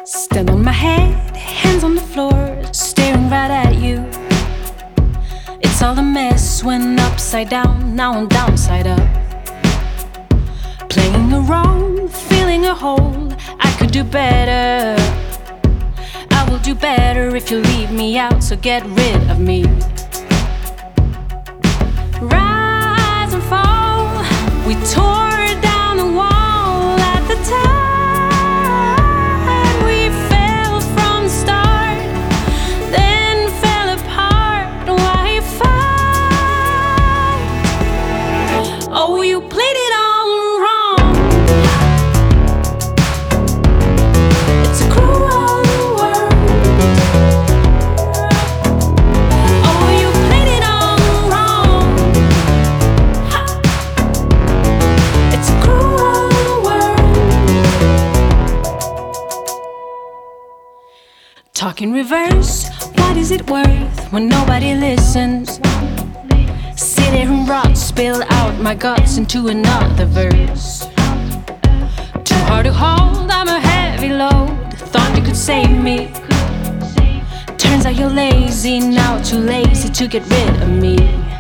Stand on my head, hands on the floor, staring right at you. It's all a mess when upside down, now I'm downside up. Playing a role, feeling a hole, I could do better. I will do better if you leave me out, so get rid of me. Rise and fall, we tore down the wall at the time. We fell from the start, then fell apart. Why fight? Oh, you played it all wrong. It's a cruel world. Oh, you played it all wrong. Ha. It's a cruel world. Talk in reverse, what is it worth when nobody listens? Sit here and rot, spill out my guts into another verse. Too hard to hold, I'm a heavy load. Thought you could save me. Turns out you're lazy, now too lazy to get rid of me.